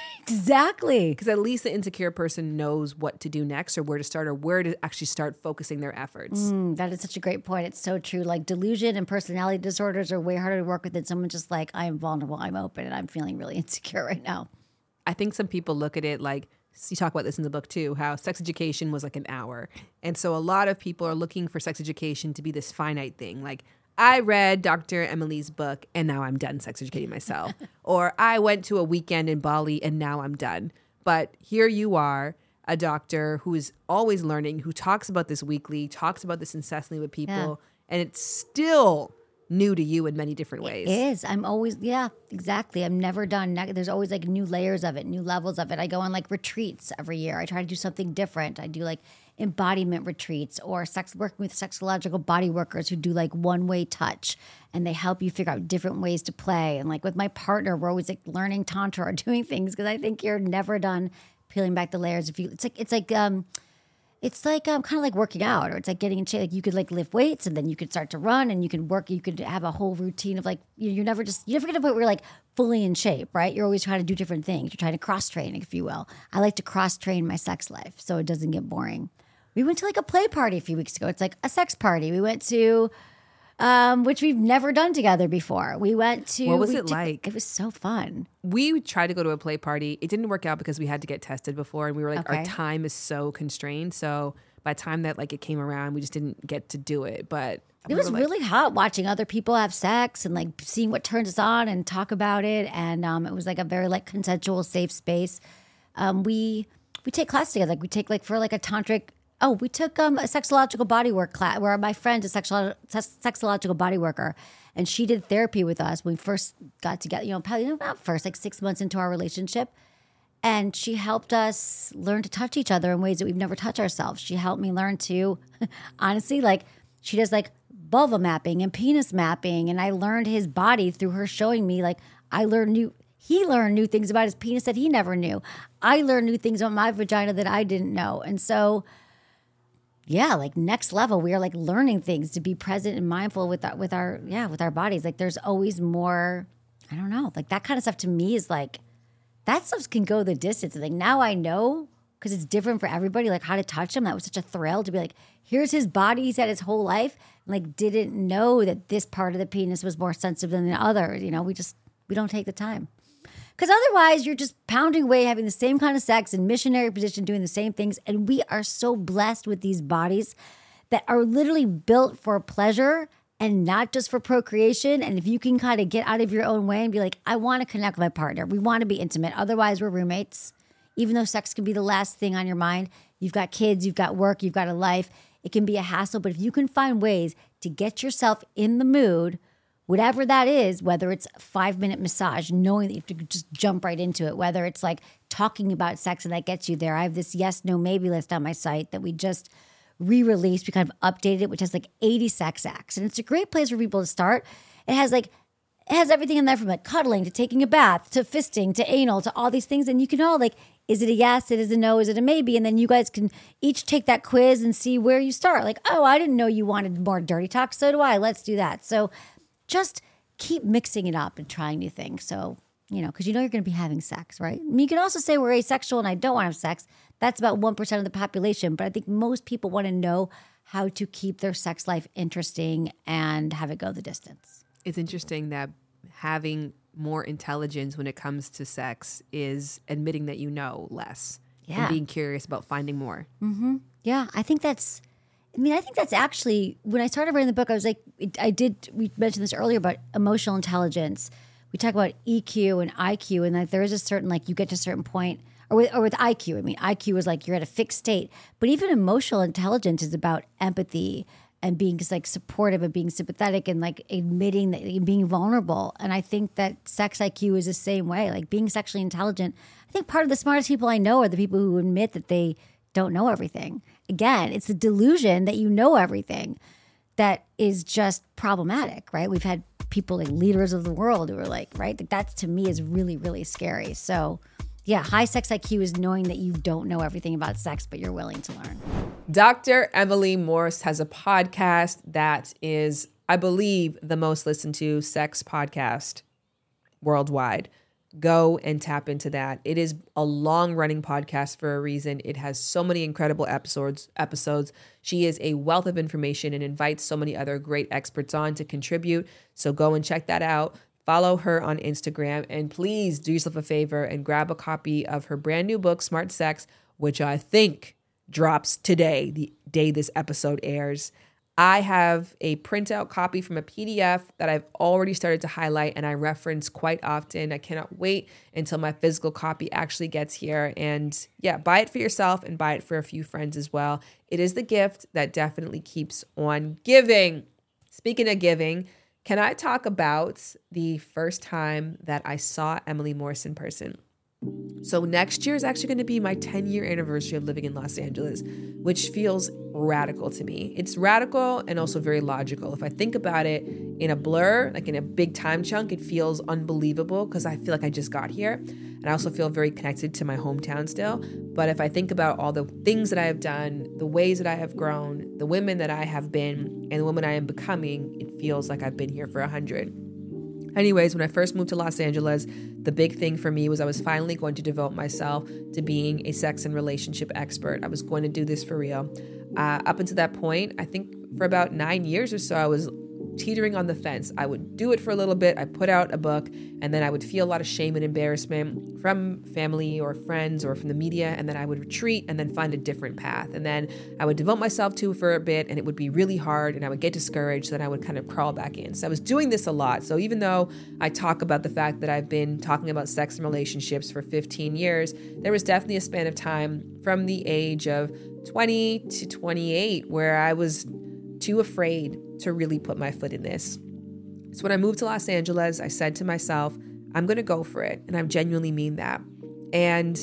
Exactly. Because at least the insecure person knows what to do next, or where to start, or where to actually start focusing their efforts. Mm, that is such a great point. It's so true. Like delusion and personality disorders are way harder to work with than someone just like, I'm vulnerable, I'm open, and I'm feeling really insecure right now. I think some people look at it like, you talk about this in the book too, how sex education was like an hour. And so a lot of people are looking for sex education to be this finite thing. Like, I read Doctor Emily's book and now I'm done sex educating myself. Or I went to a weekend in Bali and now I'm done. But here you are, a doctor who is always learning, who talks about this weekly, talks about this incessantly with people, yeah. and it's still new to you in many different ways. It is. I'm always, yeah, exactly. I'm never done. There's always like new layers of it, new levels of it. I go on like retreats every year. I try to do something different. I do like embodiment retreats or sex working with sexological body workers who do like one-way touch, and they help you figure out different ways to play. And like with my partner, we're always like learning tantra or doing things because I think you're never done peeling back the layers. If you, it's like it's like um, It's like um, kind of like working out, or it's like getting in shape. Like you could like lift weights, and then you could start to run, and you could work. You could have a whole routine of like you- you're never just you never get to a point where you're like fully in shape, right? You're always trying to do different things. You're trying to cross train, if you will. I like to cross train my sex life so it doesn't get boring. We went to like a play party a few weeks ago. It's like a sex party. We went to, um, which we've never done together before. We went to. What was we it took- like? It was so fun. We tried to go to a play party. It didn't work out because we had to get tested before, and we were like, Okay. our time is so constrained. So by the time that like it came around, we just didn't get to do it. But It was really hot watching other people have sex and like seeing what turns us on and talk about it. And um, it was like a very like consensual, safe space. Um, we we take class together. Like we take like for like a tantric. Oh, we took um, a sexological bodywork class where my friend is a sexolo- sex- sexological bodyworker, and she did therapy with us when we first got together. You know, probably not first, like six months into our relationship. And she helped us learn to touch each other in ways that we've never touched ourselves. She helped me learn to, honestly, like she does like vulva mapping and penis mapping. And I learned his body through her showing me, like I learned new, he learned new things about his penis that he never knew. I learned new things about my vagina that I didn't know. And so, yeah, like next level, we are like learning things to be present and mindful with our, with our, yeah, with our bodies. Like there's always more, I don't know, like that kind of stuff to me is like, that stuff can go the distance. Like now I know because it's different for everybody, like how to touch him. That was such a thrill to be like, here's his body he's had his whole life. And like didn't know that this part of the penis was more sensitive than the other. You know, we just, we don't take the time. Because otherwise you're just pounding away, having the same kind of sex in missionary position, doing the same things. And we are so blessed with these bodies that are literally built for pleasure and not just for procreation. And if you can kind of get out of your own way and be like, I want to connect with my partner. We want to be intimate. Otherwise, we're roommates. Even though sex can be the last thing on your mind, you've got kids, you've got work, you've got a life. It can be a hassle. But if you can find ways to get yourself in the mood, whatever that is, whether it's a five-minute massage, knowing that you have to just jump right into it, whether it's like talking about sex and that gets you there. I have this yes, no, maybe list on my site that we just re-released. We kind of updated it, which has like eighty sex acts. And it's a great place for people to start. It has like, it has everything in there from like cuddling to taking a bath to fisting to anal to all these things. And you can all like, is it a yes? It is a no? Is it a maybe? And then you guys can each take that quiz and see where you start. Like, oh, I didn't know you wanted more dirty talk. So do I. Let's do that. So just keep mixing it up and trying new things. So, you know, because you know you're going to be having sex, right? I mean, you can also say we're asexual and I don't want to have sex. That's about one percent of the population. But I think most people want to know how to keep their sex life interesting and have it go the distance. It's interesting that having more intelligence when it comes to sex is admitting that you know less Yeah. and being curious about finding more. Yeah, I think that's, I mean, I think that's actually, when I started writing the book, I was like, it, I did, we mentioned this earlier about emotional intelligence. We talk about E Q and I Q, and that there is a certain, like, you get to a certain point, or with, or with I Q, I mean, I Q is like you're at a fixed state, but even emotional intelligence is about empathy and being just like supportive and being sympathetic and like admitting that and being vulnerable. And I think that sex I Q is the same way, like being sexually intelligent. I think part of the smartest people I know are the people who admit that they don't know everything. Again, it's the delusion that you know everything that is just problematic, right? We've had people like leaders of the world who are like, right? Like that to me is really, really scary. So yeah, high sex I Q is knowing that you don't know everything about sex, but you're willing to learn. Doctor Emily Morse has a podcast that is, I believe, the most listened to sex podcast worldwide. Go and tap into that. It is a long-running podcast for a reason. It has so many incredible episodes. Episodes. She is a wealth of information and invites so many other great experts on to contribute. So go and check that out. Follow her on Instagram, and please do yourself a favor and grab a copy of her brand new book, Smart Sex, which I think drops today, the day this episode airs. I have a printout copy from a P D F that I've already started to highlight and I reference quite often. I cannot wait until my physical copy actually gets here. And yeah, buy it for yourself and buy it for a few friends as well. It is the gift that definitely keeps on giving. Speaking of giving, can I talk about the first time that I saw Emily Morse in person? So next year is actually going to be my ten year anniversary of living in Los Angeles, which feels radical to me. It's radical and also very logical. If I think about it in a blur, like in a big time chunk, it feels unbelievable because I feel like I just got here. And I also feel very connected to my hometown still. But if I think about all the things that I have done, the ways that I have grown, the women that I have been, and the woman I am becoming, it feels like I've been here for a hundred. Anyways, when I first moved to Los Angeles, the big thing for me was I was finally going to devote myself to being a sex and relationship expert. I was going to do this for real. Uh, up until that point, I think for about nine years or so, I was teetering on the fence. I would do it for a little bit. I put out a book, and then I would feel a lot of shame and embarrassment from family or friends or from the media, and then I would retreat and then find a different path. And then I would devote myself to it for a bit, and it would be really hard, and I would get discouraged, then I would kind of crawl back in. So I was doing this a lot. So even though I talk about the fact that I've been talking about sex and relationships for fifteen years, there was definitely a span of time from the age of twenty to twenty-eight where I was too afraid to really put my foot in this. So when I moved to Los Angeles, I said to myself, I'm going to go for it. And I genuinely mean that. And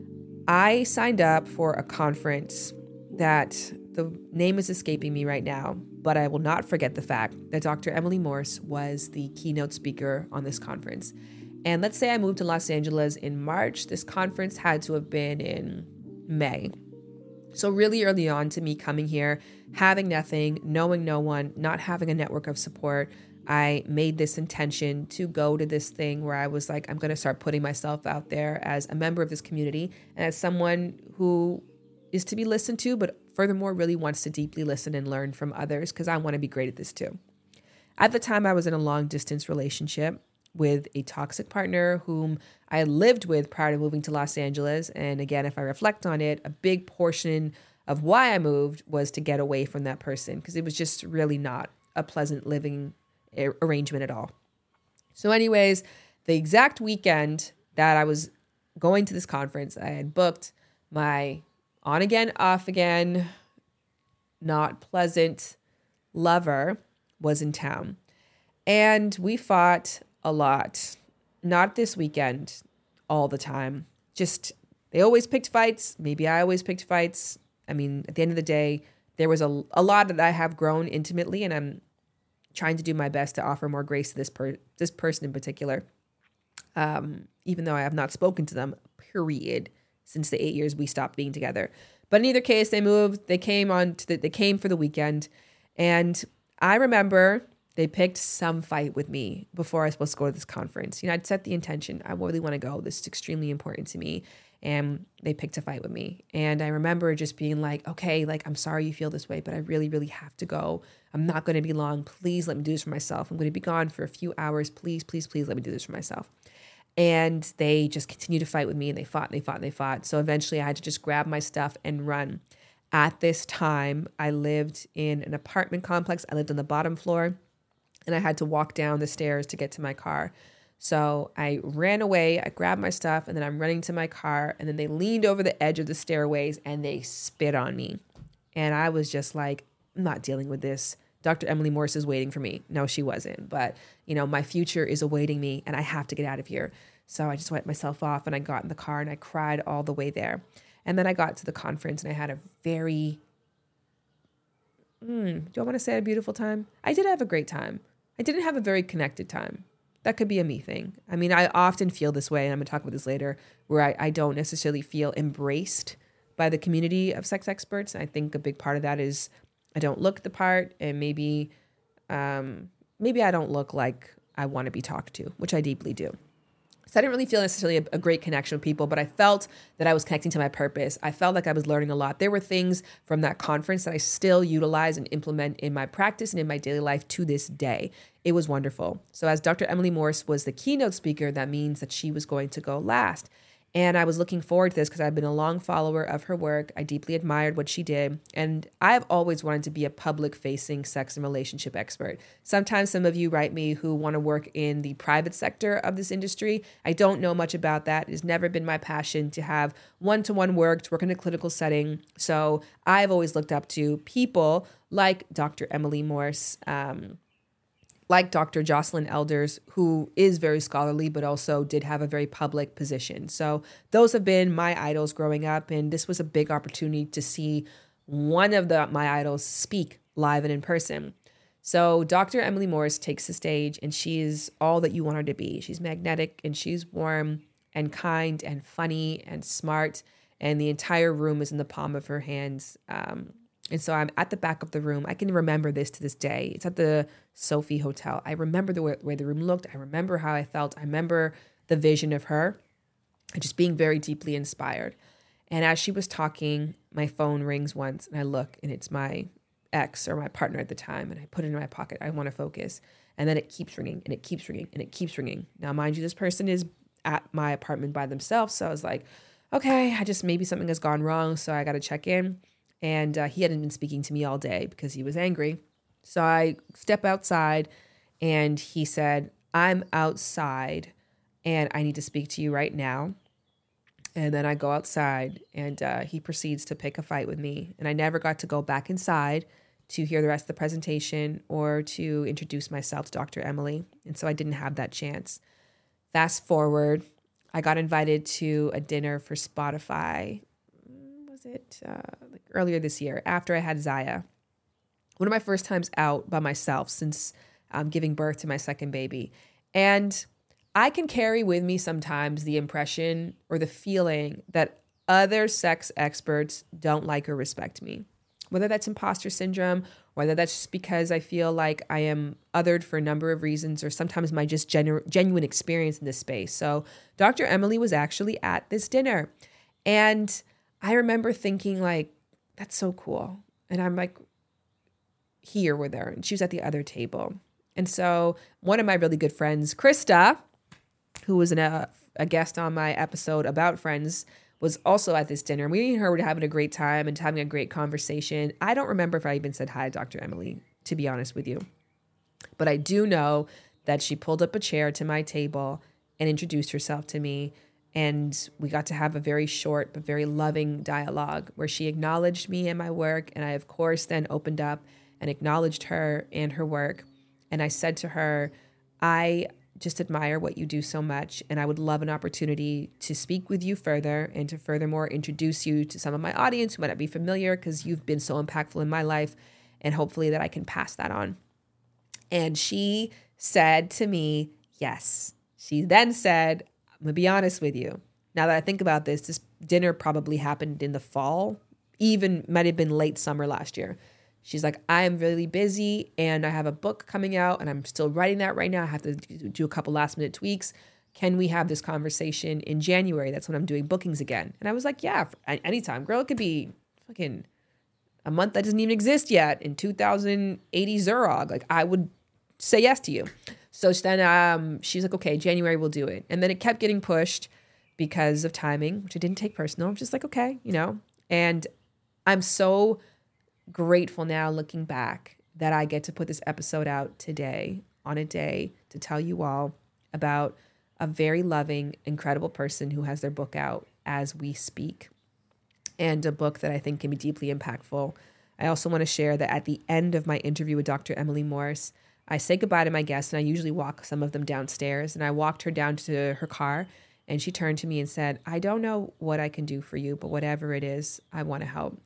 I signed up for a conference that the name is escaping me right now, but I will not forget the fact that Doctor Emily Morse was the keynote speaker on this conference. And let's say I moved to Los Angeles in March. This conference had to have been in May. So really early on to me coming here, having nothing, knowing no one, not having a network of support, I made this intention to go to this thing where I was like, I'm going to start putting myself out there as a member of this community and as someone who is to be listened to, but furthermore really wants to deeply listen and learn from others because I want to be great at this too. At the time, I was in a long distance relationship with a toxic partner whom I lived with prior to moving to Los Angeles. And again, if I reflect on it, a big portion of why I moved was to get away from that person because it was just really not a pleasant living arrangement at all. So anyways, the exact weekend that I was going to this conference, I had booked my on again, off again, not pleasant lover was in town. And we fought a lot. Not this weekend, all the time. Just, they always picked fights. Maybe I always picked fights. I mean, at the end of the day, there was a, a lot that I have grown intimately, and I'm trying to do my best to offer more grace to this per, this person in particular. Um, even though I have not spoken to them, period, since the eight years we stopped being together. But in either case, they moved. They came on to the, they came for the weekend, and I remember they picked some fight with me before I was supposed to go to this conference. You know, I'd set the intention. I really want to go. This is extremely important to me. And they picked a fight with me. And I remember just being like, okay, like, I'm sorry you feel this way, but I really, really have to go. I'm not going to be long. Please let me do this for myself. I'm going to be gone for a few hours. Please, please, please let me do this for myself. And they just continued to fight with me, and they fought and they fought and they fought. So eventually I had to just grab my stuff and run. At this time, I lived in an apartment complex. I lived on the bottom floor. And I had to walk down the stairs to get to my car. So I ran away, I grabbed my stuff, and then I'm running to my car. And then they leaned over the edge of the stairways and they spit on me. And I was just like, I'm not dealing with this. Doctor Emily Morse is waiting for me. No, she wasn't. But, you know, my future is awaiting me and I have to get out of here. So I just wiped myself off and I got in the car and I cried all the way there. And then I got to the conference and I had a very, mm, do I want to say a beautiful time? I did have a great time. I didn't have a very connected time. That could be a me thing. I mean, I often feel this way, and I'm going to talk about this later, where I, I don't necessarily feel embraced by the community of sex experts. And I think a big part of that is I don't look the part, and maybe um, maybe I don't look like I want to be talked to, which I deeply do. So I didn't really feel necessarily a, a great connection with people, but I felt that I was connecting to my purpose. I felt like I was learning a lot. There were things from that conference that I still utilize and implement in my practice and in my daily life to this day. It was wonderful. So as Doctor Emily Morse was the keynote speaker, that means that she was going to go last. And I was looking forward to this because I've been a long follower of her work. I deeply admired what she did. And I've always wanted to be a public-facing sex and relationship expert. Sometimes some of you write me who want to work in the private sector of this industry. I don't know much about that. It's never been my passion to have one-to-one work, to work in a clinical setting. So I've always looked up to people like Doctor Emily Morse, um, like Doctor Jocelyn Elders, who is very scholarly, but also did have a very public position. So those have been my idols growing up. And this was a big opportunity to see one of the my idols speak live and in person. So Doctor Emily Morse takes the stage, and she is all that you want her to be. She's magnetic, and she's warm and kind and funny and smart. And the entire room is in the palm of her hands. Um, And so I'm at the back of the room. I can remember this to this day. It's at the Sophie Hotel. I remember the way, the way the room looked. I remember how I felt. I remember the vision of her and just being very deeply inspired. And as she was talking, my phone rings once, and I look, and it's my ex or my partner at the time. And I put it in my pocket. I want to focus. And then it keeps ringing, and it keeps ringing, and it keeps ringing. Now, mind you, this person is at my apartment by themselves. So I was like, okay, I just, maybe something has gone wrong. So I got to check in. And uh, he hadn't been speaking to me all day because he was angry. So I step outside, and he said, I'm outside and I need to speak to you right now. And then I go outside, and uh, he proceeds to pick a fight with me. And I never got to go back inside to hear the rest of the presentation or to introduce myself to Doctor Emily. And so I didn't have that chance. Fast forward, I got invited to a dinner for Spotify. Was it uh, like earlier this year after I had Zaya? One of my first times out by myself since um, giving birth to my second baby. And I can carry with me sometimes the impression or the feeling that other sex experts don't like or respect me. Whether that's imposter syndrome, whether that's just because I feel like I am othered for a number of reasons, or sometimes my just genu- genuine experience in this space. So Doctor Emily was actually at this dinner. And I remember thinking, like, that's so cool. And I'm like here with her, and she was at the other table. And so one of my really good friends, Krista, who was an, uh, a guest on my episode about Friends, was also at this dinner. We and her were having a great time and having a great conversation. I don't remember if I even said hi to Doctor Emily, to be honest with you. But I do know that she pulled up a chair to my table and introduced herself to me. And we got to have a very short but very loving dialogue where she acknowledged me and my work. And I, of course, then opened up and acknowledged her and her work. And I said to her, I just admire what you do so much. And I would love an opportunity to speak with you further and to furthermore introduce you to some of my audience who might not be familiar, because you've been so impactful in my life. And hopefully that I can pass that on. And she said to me, yes. She then said, I'm going to be honest with you. Now that I think about this, this dinner probably happened in the fall, even might have been late summer last year. She's like, I am really busy and I have a book coming out and I'm still writing that right now. I have to do a couple last minute tweaks. Can we have this conversation in January? That's when I'm doing bookings again. And I was like, yeah, anytime. Girl, it could be fucking a month that doesn't even exist yet in two thousand eighty Zerog. Like, I would say yes to you. So then um, she's like, okay, January we'll do it. And then it kept getting pushed because of timing, which I didn't take personal. I'm just like, okay, you know. And I'm so grateful now looking back that I get to put this episode out today on a day to tell you all about a very loving, incredible person who has their book out as we speak, and a book that I think can be deeply impactful. I also want to share that at the end of my interview with Doctor Emily Morse, I say goodbye to my guests, and I usually walk some of them downstairs, and I walked her down to her car, and she turned to me and said, I don't know what I can do for you, but whatever it is, I want to help.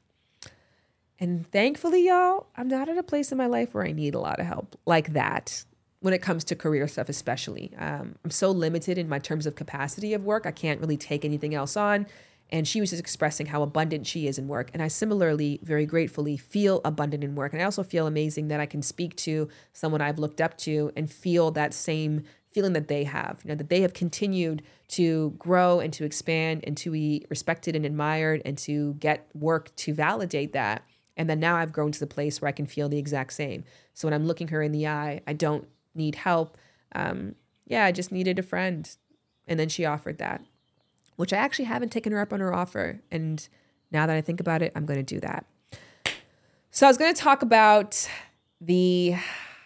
And thankfully, y'all, I'm not at a place in my life where I need a lot of help like that when it comes to career stuff, especially. Um, I'm so limited in my terms of capacity of work. I can't really take anything else on. And she was just expressing how abundant she is in work. And I similarly, very gratefully, feel abundant in work. And I also feel amazing that I can speak to someone I've looked up to and feel that same feeling that they have, you know, that they have continued to grow and to expand and to be respected and admired and to get work to validate that. And then now I've grown to the place where I can feel the exact same. So when I'm looking her in the eye, I don't need help. Um, yeah, I just needed a friend. And then she offered that, which I actually haven't taken her up on her offer. And now that I think about it, I'm going to do that. So I was going to talk about the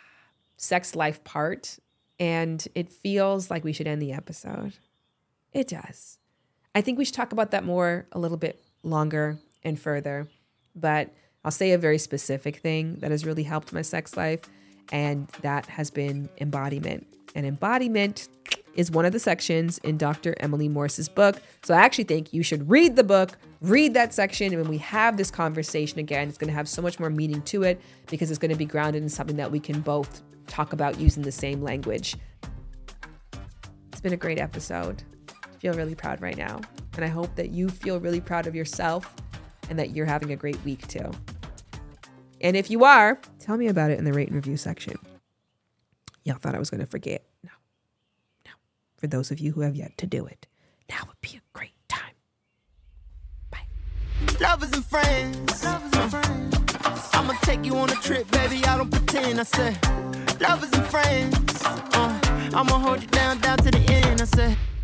sex life part, and it feels like we should end the episode. It does. I think we should talk about that more, a little bit longer and further, but I'll say a very specific thing that has really helped my sex life. And that has been embodiment. And embodiment is one of the sections in Doctor Emily Morse's book. So I actually think you should read the book, read that section. And when we have this conversation again, it's going to have so much more meaning to it because it's going to be grounded in something that we can both talk about using the same language. It's been a great episode. I feel really proud right now. And I hope that you feel really proud of yourself and that you're having a great week too. And if you are, tell me about it in the rate and review section. Y'all thought I was going to forget. No, no. For those of you who have yet to do it, now would be a great time. Bye. Lovers and friends. Lovers and friends. I'ma take you on a trip, baby. I don't pretend. I said, lovers and friends. Uh, I'ma hold you down, down to the end. I said.